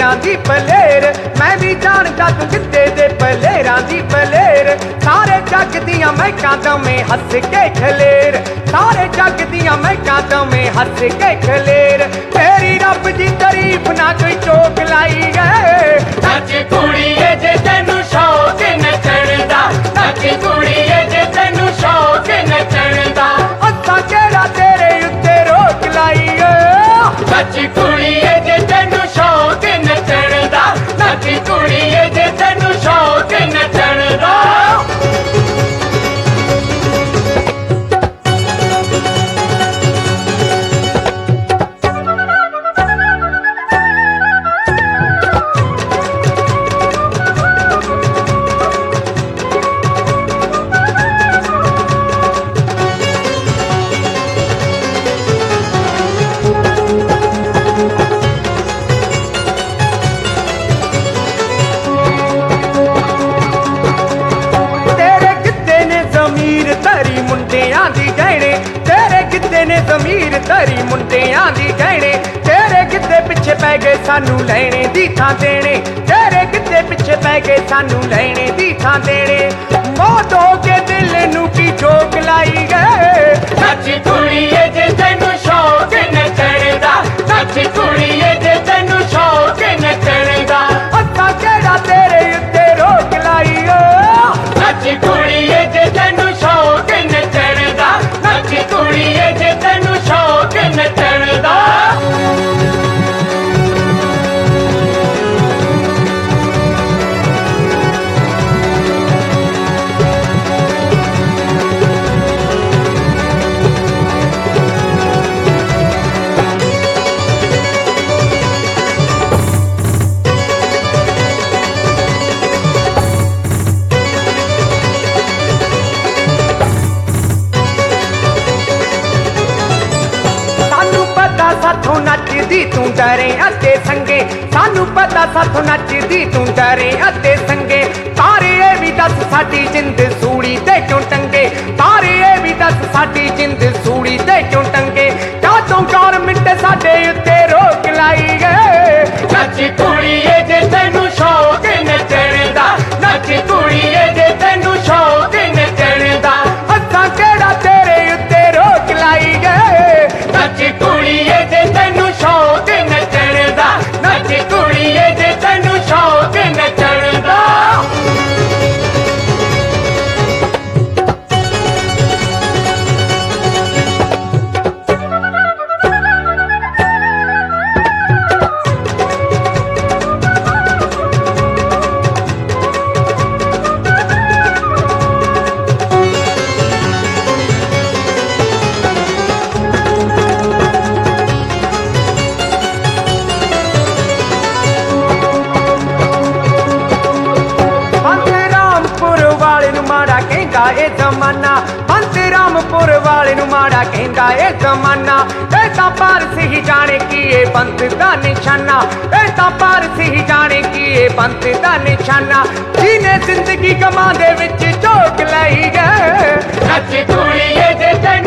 ਗਿੱਧਿਆਂ ਦੀ ਪਲੇਰ, ਮੈਂ ਵੀ ਜਾਣਦਾ ਤੂੰ ਗਿੱਧੇ ਦੇ ਪਲੇਰਾਂ ਦੀ ਪਲੇਰ। ਸਾਰੇ ਜੱਗ ਦੀਆਂ ਮਹਿਕਾਂ ਦਵੇਂ ਹੱਸ ਕੇ ਖਲੇਰ, ਸਾਰੇ ਜੱਗ ਦੀਆਂ ਮਹਿਕਾਂ ਦਵੇਂ ਹੱਸ ਕੇ ਖਲੇਰ। ਤੇਰੀ ਰੱਬ ਦੀ ਤਾਰੀਫ ਨਾ ਕੋਈ ਚੋਕ ਲਾਈ ਗਏ। ਨੱਚ ਕੁੜੀਏ ਜੇ ਤੈਨੂੰ ਸ਼ੌਕ ਨੱਚਣ ਦਾ, ਨੱਚ ਕੁੜੀਏ ਜੇ ਤੈਨੂੰ ਸ਼ੌਕ ਨੱਚਣ ਦਾ। ਅੱਛਾ ਕਿਹੜਾ ਤੇਰੇ ਉੱਤੇ ਰੋਕ ਲਾਈ ਏ। ਨੱਚ ਕੁੜੀਏ ਜੇ ਤੈਨੂੰ ਸ਼ੌਕ ਨੱਚਣ ਦਾ, ਨੱਚ ਕੁੜੀਏ ਜੇ ਤੈਨੂੰ ਸ਼ੌਕ ਨੱਚਣ ਦਾ। ਮੁੰਡਿਆਂ ਦੀ ਗਹਿਣੇ ਤੇਰੇ ਗਿੱਧੇ ਨੇ ਜ਼ਮੀਰ ਧਰੀ, ਮੁੰਡਿਆਂ ਦੀ ਗਹਿਣੇ ਤੇਰੇ ਗਿੱਧੇ ਪਿੱਛੇ ਪੈ ਗਏ ਸਾਨੂੰ ਲੈਣੇ ਦੀ ਥਾਂ ਦੇਣੇ। ਤੇਰੇ ਗਿੱਧੇ ਪਿੱਛੇ ਪੈ ਗਏ ਸਾਨੂੰ ਲੈਣੇ ਦੀ ਥਾਂ ਦੇਣੇ। ਮੌਤ ਹੋ ਕੇ ਦਿਲ ਨੂੰ ਕੀ ਝੋਕ ਲਾਈ ਗਏ। ਨੱਚ ਕੁੜੀਏ ਜੇ ਤੈਨੂੰ ਸ਼ੌਕ ਨੱਚਣ ਦਾ, ਨੱਚ ਕੁੜੀਏ ਜੇ ਤੈਨੂੰ ਸ਼ੌਕ ਨੱਚਣ ਦਾ। ਅੱਛਾ ਕਿਹੜਾ ਤੇਰੇ ਉੱਤੇ ਰੋਕ ਲਾਈ ਓ। ਨੱਚ ਕੁੜੀਏ ਜੇ ਤੈਨੂੰ ਸ਼ੌਕ ਨੱਚਣ ਦਾ, ਨੱਚ ਕੁੜੀਏ ਜੇ ਤੈਨੂੰ ਸ਼ੌਕ ਨੱਚਣ ਦਾ। ਸਾਥੋਂ ਨੱਚਦੀ ਤੂੰ ਡਰੇ ਅਤੇ ਸੰਗੇ, ਸਾਨੂੰ ਪਤਾ ਸਾਥੋਂ ਨੱਚਦੀ ਤੂੰ ਡਰੇ ਅਤੇ ਸੰਗੇ। ਤਾਰੇ ਇਹ ਵੀ ਦੱਸ ਸਾਡੀ ਜਿੰਦ ਸੂਲੀ ਤੇ ਕਿਉਂ ਟੰਗੇ, ਤਾਰੇ ਇਹ ਵੀ ਦੱਸ ਸਾਡੀ ਜਿੰਦ ਸੂਲੀ ਤੇ ਕਿਉਂ ਟੰਗੇ। ਕਾਤੋਂ 4 ਮਿੰਟ ਸਾਡੇ ਉੱਤੇ ਰੋਕ ਲਾਈ ਗਏ। ਨੱਚ ਕੁੜੀਏ ਜੇ ਤੈਨੂੰ ਸ਼ੌਕ ਨੱਚਣ ਦਾ, ਨੱਚ ਕੁੜੀਏ ਜੇ ਤੈਨੂੰ ਸ਼ੌਕ ਨੱਚਣ ਦਾ। ਅੱਛਾ ਕਿਹੜਾ ਤੇਰੇ ਉੱਤੇ ਰੋਕ ਲਾਈ ਗਏ। ਨੱਚ ਕੁੜੀਏ ਜੇ ਤੈਨੂੰ ਸ਼ੌਕ ਨੱਚਣ ਦਾ, ਨੱਚ ਕੁੜੀਏ ਜੇ ਤੈਨੂੰ ਸ਼ੌਕ ਨੱਚਣ ਦਾ। ਇਹ ਜ਼ਮਾਨਾ ਬੰਤ ਰਾਮਪੁਰ ਵਾਲੇ ਨੂੰ ਮਾੜਾ ਕਹਿੰਦਾ ਇਹ ਜ਼ਮਾਨਾ। ਇਹ ਤਾਂ ਪਾਰਸ ਹੀ ਜਾਣੇ ਕੀ ਇਹ ਬੰਤ ਦਾ ਨਿਸ਼ਾਨਾ, ਇਹ ਤਾਂ ਪਾਰਸ ਹੀ ਜਾਣੇ ਕੀ ਇਹ ਬੰਤ ਦਾ ਨਿਸ਼ਾਨਾ। ਜਿਹਨੇ ਜ਼ਿੰਦਗੀ ਗਮਾਂ ਦੇ ਵਿੱਚ ਝੋਕ ਲਈ ਗਏ। ਨੱਚ ਕੁੜੀਏ ਜੇ ਤੈਨੂੰ